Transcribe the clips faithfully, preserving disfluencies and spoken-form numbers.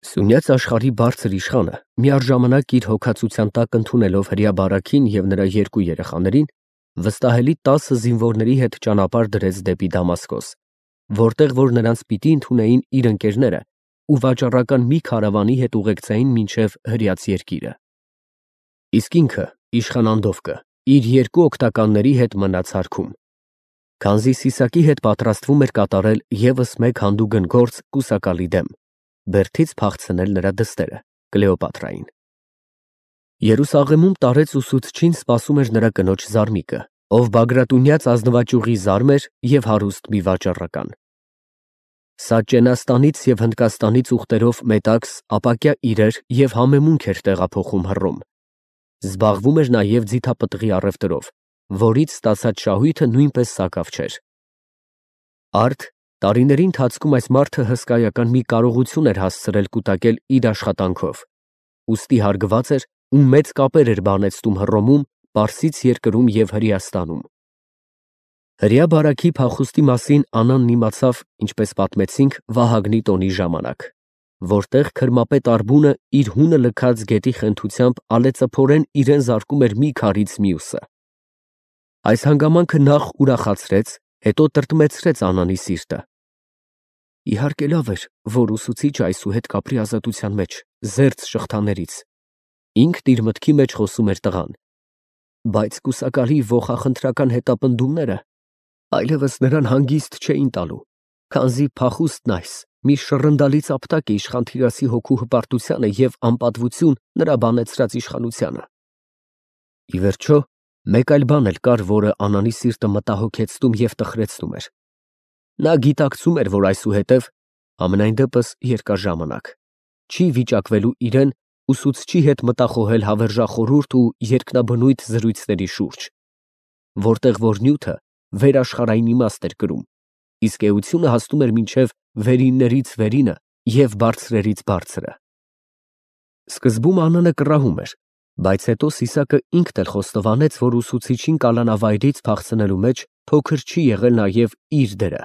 Սյունյաց աշխարհի բարձր իշխանը միառժամանակ իր հոգացության տակ ընդունելով հրեա բարաքին և նրա երկու երեխաներին, վստահելի տասը զինվորների հետ ճանապարհ դրեց դեպի Դամասկոս, որտեղ որ նրանց պիտի ընդունեին իր ընկերները ու վաճառական մի քարավանի հետ ուղեկցեին մինչև հրեաց երկիրը։ Իսկ ինքը, իշխան Անդովկը, իր երկու օգնականների հետ մնաց հարքում, քանզի Սիսակի հետ պատրաստվում էր կատարել ևս մեկ հանդուգն գործ կուսակալի դեմ, բերդից փախցնել նրա դստերը՝ Կլեոպատրային։ Երուսաղեմում տարեց ուսուցչին սպասում էր նրա կնոջ զարմիկը, ով բագրատունյաց ազնվաճյուղի զարմ էր և հարուստ մի վաճառական։ Սա Ճենաստանից և Հնդկաստանից ուղտերով մետաքս, ապակյա իրեր և համեմունք էր տեղափոխում Հռոմ, զբաղվում էր նաև ձիթապտղի առևտրով, որից ստացած շահույթը նույնպես սակավ չէր։ Արդ տարիների ընթացքում այս մարդը հսկայական մի կարողություն էր հասցրել կուտակել իր աշխատանքով, ուստի հարգված էր ու մեծ կապեր էր բանեցնում Հռոմում, Պարսից երկրում և Հրեաստանում։ Հրեա բարաքի փախուստի մասին Անանն իմացավ, ինչպես պատմեցինք, Վահագնի տոնի ժամանակ, որտեղ քրմապետ Արբունը իր հունը լքած գետի խենթությամբ ալեծափորեն իրեն զարկում էր մի քարից մյուսը։ Այս հանգամանքը նախ ուրախացրեց, հետո տրտմեցրեց Անանի սիրտը։ Իհարկե լավ էր, որ ուսուցիչը այսուհետ կապրի ազատության մեջ, զերծ շղթաներից, ինքն իր մտքի մեջ խոսում էր տղան, բայց կուսակալի ոխախնդրական հետապնդումները այլևս նրան հանգիստ չէին տալու, քանզի փախուստն այս մի շռնդալից ապտակ է իշխան Թիրասի հոգու հպարտությանը և անպատվություն նրա բանեցրած իշխանությանը։ Ի վերջո, մեկ այլ բան էլ կար, որը Անանի սիրտը մտահոգեցնում և տխրեցնում էր։ Նա գիտակցում էր, որ այսուհետև, համենայն դեպս երկար ժամանակ, չի վիճակվելու իրեն ուսուցչի հետ մտախոհել հավերժախորհուրդ ու երկնաբնույթ զրույցների շուրջ, որտեղ որ նյութը վերաշխարհային իմաստ էր կրում, իսկ էությունը հասնում էր մինչև վերիններից վերինը և բարձրերից բարձրը։ Սկզբում Անանը կռահում էր, բայց հետո Սիսակը ինքն էլ խոստովանեց, որ ուսուցիչին կալանավայրից փախցնելու մեջ փոքր չի եղել նաև իր դերը։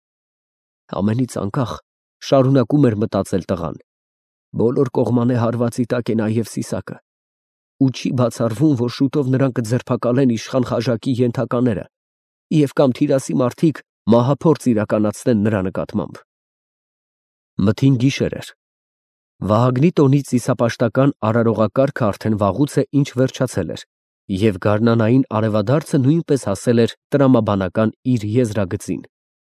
Ամենից անկախ շարունակում էր մտածել տղան, բոլոր կողմանե հարվածի տակ է նաև Սիսակը, ու չի բացառվում, որ շուտով նրան կձերբակալեն իշխան Խաժակի ենթակաները և կամ Թիրասի մարդիկ մահափորձ իրականացնեն նրա նկատմամբ։ Մթին գիշեր էր։ Վահագնի տոնի ծիսապաշտական արարողակարգը արդեն վաղուց է ինչ վերջացել էր, և գարնանային արևադարձը նույնպես հասել էր տրամաբանական իր եզրագծին։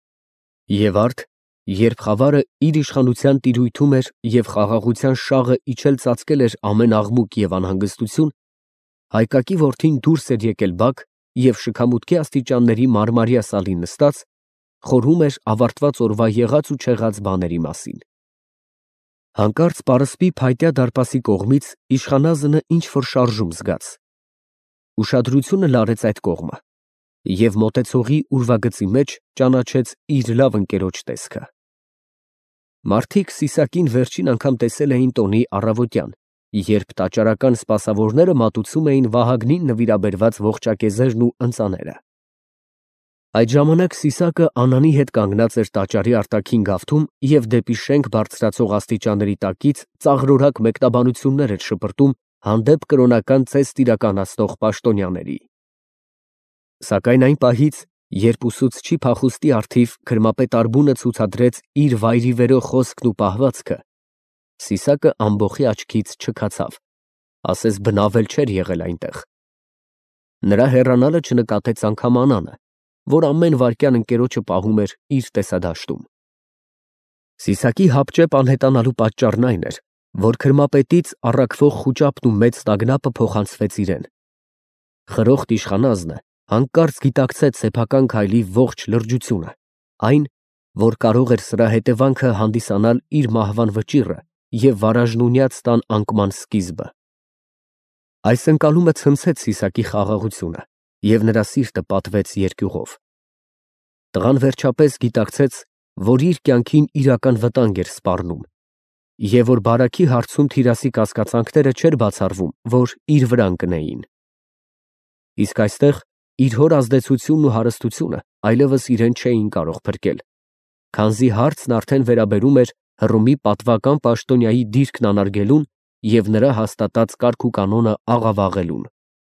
Եվ արդ, երբ խավարը իր իշխանության տիրույթում էր և խաղաղության շաղը իջել ծածկել էր ամեն աղմուկ և անհանգստություն, Հայկակի որդին դուրս էր եկել բակ և շքամուտքի աստիճանների մարմարյա սալին նստած, խորհում էր ավարտված օրվա եղած ու չեղած բաների մասին։ Հանկարծ պարսպի փայտյա դարպասի կողմից իշխանազնը ինչ֊որ շարժում զգաց։ Ուշադրությունը լարեց այդ կողմը և մոտեցողի ուրվագծի մեջ ճանաչեց իր լավ ընկերոջ տեսքը։ Մարդիկ Սիսակին վերջին անգամ տեսել էին տոնի առավոտյան, երբ տաճարական սպասավորները մատուցում էին Վահագնին նվիրաբերված ողջակեզերն ու ընծաները։ Այդ ժամանակ Սիսակը Անանի հետ կանգնած էր տաճարի արտաքին գավթում և դեպի շենք բարձրացող աստիճանների տակից ծաղրորակ մեկնաբանություններ էր շպրտում հանդեպ կրոնական ծեստ իրականացնող պաշտոնյաների։ Սակայն այն պահից, երբ ուսուցչի փախուստի առթիվ քրմապետ Արբունը ցուցադրեց իր վայրիվերո խոսքն ու պահվածքը, Սիսակը ամբոխի աչքից չքացավ, ասես բնավ էլ չէր եղել այնտեղ։ Նրա հեռանալը չնկատեց անգամ Անանը, որ ամեն վայրկյան ընկերոջը պահում էր իր տեսադաշտում։ Սիսակի հապճեպ անհետանալու պատճառն այն էր, որ քրմապետից առաքվող խուճապն ու մեծ տագնապը փոխանցվեց իրեն։ Խրոխտ իշխանազնը հանկարծ գիտակցեց սեփական քայլի ողջ լրջությունը, այն, որ կարող էր սրա հետևանքը հանդիսանալ իր մահվան վճիռը և վարաժնունյա տան անկման սկիզբը։ Այս ընկալումը ցնցեց Սիսակի խաղաղությունը, և նրա սիրտը պատվեց երկյուղով։ Տղան վերջապես գիտակցեց, որ իր կյանքին իրական վտանգ էր սպառնում, և որ բարաքի հարցում Թիրասի կասկածանքները չէր բացառվում, որ իր վրան կնեին։ Իսկ այստեղ իր հոր ազդեցությունն ու հարստությունը այլևս իրեն չէին կարող փրկել, քանզի հարցն արդեն վերաբերում էր Հռոմի պատվական պաշտոնյայի դիրքն անարգելուն և նրա հաստատած կարգ ու կանոնը աղավաղելուն։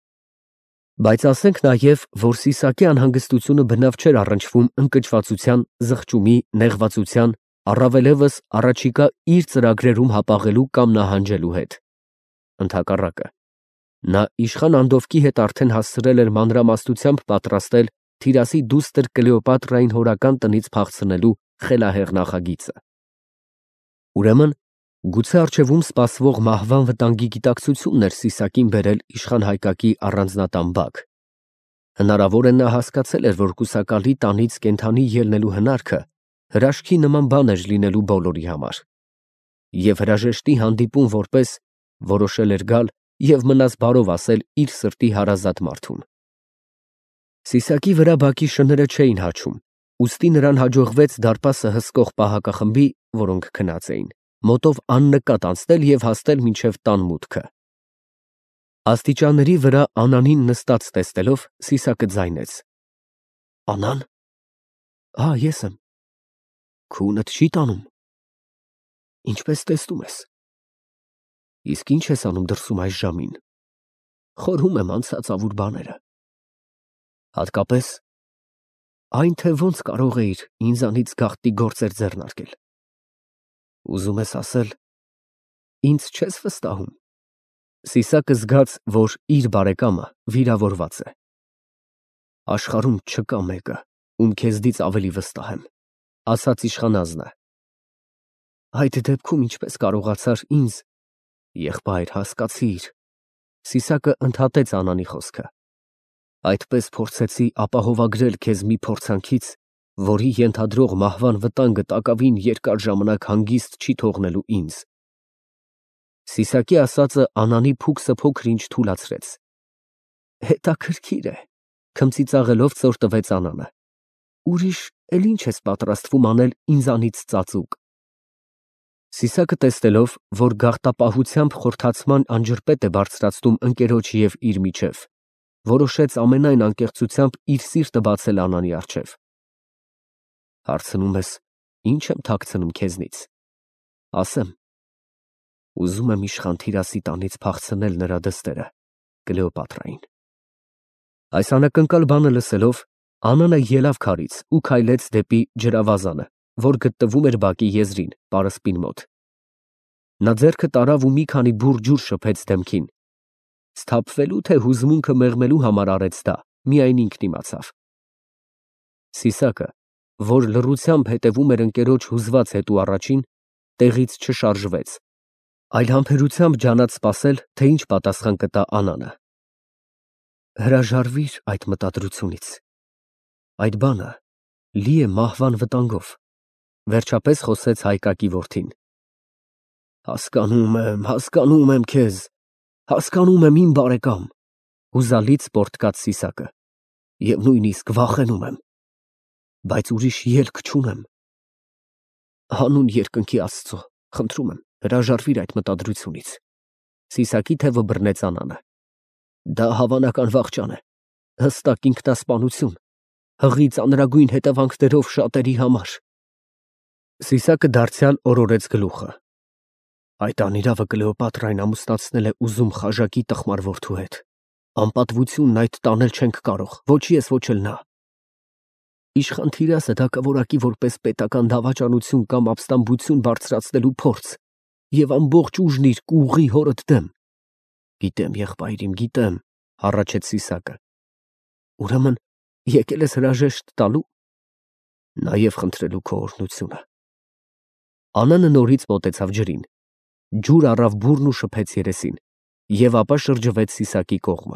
Բայց ասենք նաև, որ Սիսակի անհանգստությունը բնավ չէր առնչվում ընկճվածության, զղջումի, նեղվածության, առավելևս առաջիկա իր ծրագրերում հապաղելու կամ նահանջելու հետ։ Ընդհակառակը, նա իշխան Անդովկի հետ արդեն հասցրել էր մանրամասնությամբ պատրաստել թիրասի դուստր Կլեոպատրային հորական տնից փախցնելու խելահեղ նախագիծը։ Ուրեմն, գուցե առջևում սպասվող մահվան վտանգի գիտակցությունն էր Սիսակին բերել իշխան Հայկակի առանձնատան բակ։ Հնարավոր է նա հասկացել էր, որ կուսակալի տանից կենդանի ելնելու հնարքը հրաշքի նման բան էր լինելու բոլորի համար, և հրաժեշտի հանդիպում որպես որոշել էր գալ և մնաց բարով ասել իր սրտի հարազատ մարդուն։ Սիսակի վրա բակի շները չէին հաչում, ուստի նրան հաջողվեց դարպասը հսկող պահակախմբի, որոնք քնած էին, մոտով աննկատ անցնել և հասնել մինչև տան մուտքը։ Աստիճանների վրա Անանին նստած տեսնելով, Սիսակը ձայնեց. «Անան»։ «Հա, ես եմ»։ «Քունդ չի տանում»։ «Ինչպես տեսնում ես»։ «Իսկ ի՞նչ ես անում դրսում այս ժամին»։ «Խորհում եմ անցած ավուր բաները»։ «Հատկապես»։ «Այն, թե ոնց կարող էիր ինձանից գաղտնի գործեր ձեռնարկել»։ «Ուզում ես ասել, ինձ չես վստահում»։ Սիսակը զգաց, որ իր բարեկամը վիրավորված է։ «Աշխարհում չկա մեկը, ում քեզնից ավելի վստահ եմ», ասաց իշխանազնը։ «Այդ դեպքում ինչպես կարողացար ինձ»։ «Եղբայր, հասկացիր»։ Սիսակը ընդհատեց Անանի խոսքը։ «Այդպես փորձեցի ապահովագրել քեզ մի փորձանքից, որի ենթադրող մահվան վտանգը տակավին երկար ժամանակ հանգիստ չի թողնելու ինձ»։ Սիսակի ասածը Անանի փուքսը փոքր-ինչ թուլացրեց։ «Հետաքրքիր է», քմծիծաղելով ծոր տվեց Անանը։ «Ուրիշ էլ ի՞նչ ես պատրաստվում անել ինձանից ծածուկ»։ Սիսակը տեսնելով, որ գաղտապահությամբ խորթացման անջրպետ է բարձրացնում ընկերոջ և իր միջև, որոշեց ամենայն անկեղծությամբ իր սիրտը բացել Անանի առջև։ «Հարցնում ես, ի՞նչ եմ թաքցնում քեզնից»։ «Ասեմ. ուզում եմ իշխան Թիրասի տանից փախցնել նրա դստերը՝ Կլեոպատրային»։ Այս անակնկալ բանը լսելով, Անանը ելավ քարից ու քայլեց դեպի ջրավազանը, որ գտնվում էր բակի եզրին, պարսպին մոտ։ Նա ձեռքը տարավ ու մի քանի բուռ ջուր շփեց դեմքին։ Սթափվելու, թե հուզմունքը մեղմելու համար արեց դա, միայն ինքն իմացավ։ Սիսակը, որ լռությամբ հետևում էր ընկերոջ հուզված հետու առաջին, տեղից չշարժվեց, այլ համբերությամբ ջանաց սպասել, թե ինչ պատասխան կտա Անանը։ «Հրաժարվիր այդ մտադրությունից։ Այդ բանը լի է մահվան վտանգով», վերջապես խոսեց Հայկակի որդին։ «Հասկանում եմ, հասկանում եմ քեզ, հասկանում եմ իմ բարեկամ», հուզալից պոռթկաց Սիսակը, «և նույնիսկ վախենում եմ, բայց ուրիշ ելք չունեմ։ Հանուն երկնքի Աստծո, խնդրում եմ, հրաժարվիր այդ մտադրությունից»։ Սիսակի թևը բռնեց Անանը։ «Դա հավանական վախճան է, հստակ ինքնասպանություն, հղի ծանրագույն հետևանքներով շատերի համար»։ Սիսակը դարձյալ օրորեց գլուխը։ «Այդ անիրավը Կլեոպատրային ամուսնացնել է ուզում խաժակի տխմար որդու հետ։ Անպատվությունն այդ տանել չենք կարող, ոչ ես, ոչ էլ նա։ Իշխան Թիրասը դա կորակի որպես պետական դավաճանություն կամ ապստամբություն բարձրացնելու փորձ և ամբողջ ուժն իր կուղղի հորդ դեմ»։ «Գիտեմ, եղբայր իմ, գիտեմ», հառաչեց Սիսակը։ «Ուրեմն եկել ես հրաժեշտ տալու»։ «Նաև խնդրելու քո օրհնությունը»։ Անանը նորից մոտեցավ ջրին, ջուր առավ բուռն ու շփեց երեսին, և ապա շրջվեց Սիսակի կողմը։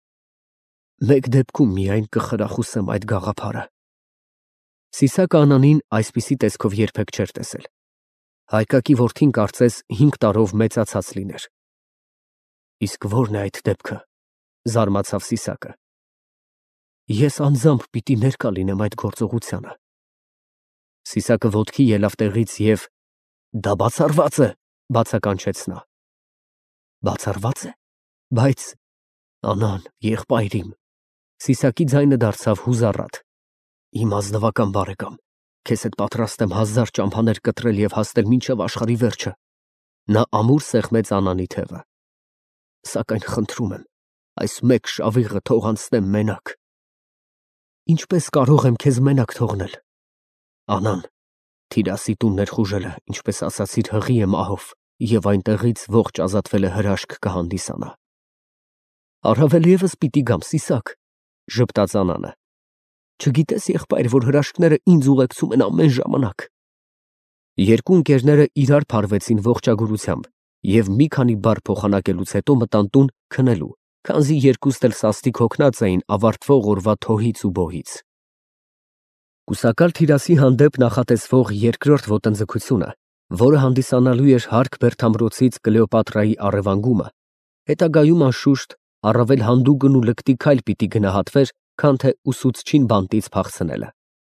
«Մեկ դեպքում միայն կխրախուսեմ այդ գաղափարը»։ Սիսակը Անանին այսպիսի տեսքով երբեք չէր տեսել։ Հայկակի որդին կարծես հինգ տարով մեծացած լիներ։ «Իսկ ո՞րն է այդ դեպքը», զարմացավ Սիսակը։ «Ես անձամբ պիտի ներկա լինեմ այդ գործողությանը»։ Սիսակը ոտքի ելավ տեղից և «Դա բացառված է», բացականչեց նա։ «Բացառվա՞ծ է, բայց»։ «Անան, եղբայր իմ», Սիսակի ձայնը դարձավ հուզառատ, «իմ ազնվական բարեկամ, Քեզ հետ պատրաստ եմ հազար ճամփաներ կտրել եւ հասնել մինչև աշխարհի վերջը։ Նա ամուր սեղմեց Անանի թևը։ Սակայն խնդրում եմ, այս մեկ շավիղը թող անցնեմ մենակ։ Ինչպես կարող եմ քեզ մենակ թողնել։ Անան, Թիրասի տուն ներխուժելը, ինչպես ասացիր, հղի է մահով, եւ այնտեղից ողջ ազատվելը հրաշք կհանդիսանա։ Առավել եւս պիտի գամ Սիսակ, ժպտաց Անանը։ Չգիտես, եղբայր, որ հրաշքները ինձ ուղեկցում են ամեն ժամանակ։ Երկու ընկերները իրար փարվեցին ողջագուրությամբ եւ մի քանի բառ փոխանակելուց հետո մտան տուն քնելու, քանզի երկուստ էլ սաստիկ հոգնած էին ավարտվող օրվա թոհից ու բոհից։ Կուսակալ Թիրասի հանդեպ նախատեսվող երկրորդ ոտնձգությունը, որը հանդիսանալու էր հարկ Բերթամրոցից Կլեոպատրայի առևանգումը, հետագայում անշուշտ առավել հանդուգն ու լկտի քայլ պիտի գնահատվեր, քան թե ուսուցչին բանտից փախցնելը։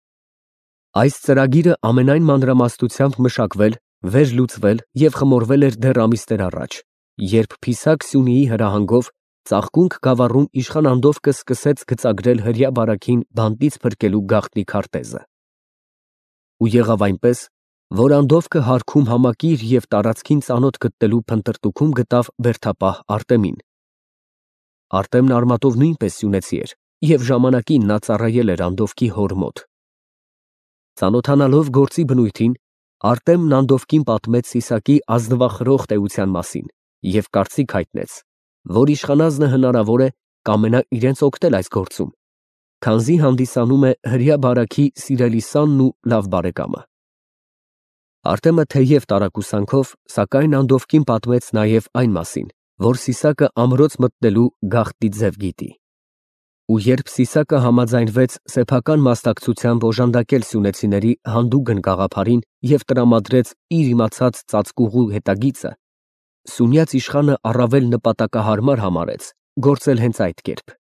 Այս ծրագիրը ամենայն մանրամասնությամբ մշակվել, վերլուծվել եւ խմորվել էր դեռ ամիսներ առաջ, երբ Փիսակ Սյունիի հրահանգով ծաղկունք գավառում իշխան Անդովկը սկսեց գծագրել հրյա բարաքին բանտից փրկելու գաղտնի քարտեզը։ Ու եղավ այնպես, որ Անդովկը հարքում համակիր եւ տարածքին ծանոթ գտնելու փնտրտուքում գտավ Բերթապահ Արտեմին։ Արտեմն արմատով նույնպես սյունեցի էր եւ ժամանակին նա ծառայել էր Անդովկի հոր մոտ։ Ծանոթանալով գործի բնույթին, Արտեմն Անդովկին պատմեց Սիսակի ազնվախրոխտ էության մասին եւ կարծիք հայտնեց, որ իշխանազնը հնարավոր է կամենա իրենց օգնել այս գործում, քանզի հանդիսանում է հրյա բարաքի սիրելի սանն ու լավ բարեկամը։ Արտեմը թեև տարակուսանքով, սակայն Անդովկին պատմեց նաեւ այն մասին, որ Սիսակը ամրոց մտնելու գաղտնի ձև գիտի։ Ու երբ Սիսակը համաձայնվեց սեփական մասնակցությամբ օժանդակել սյունեցիների հանդուգն գաղափարին եւ տրամադրեց իր իմացած ծածկուղու հետագիծը, սյունյաց իշխանը առավել նպատակահարմար համարեց գործել հենց այդ կերպ։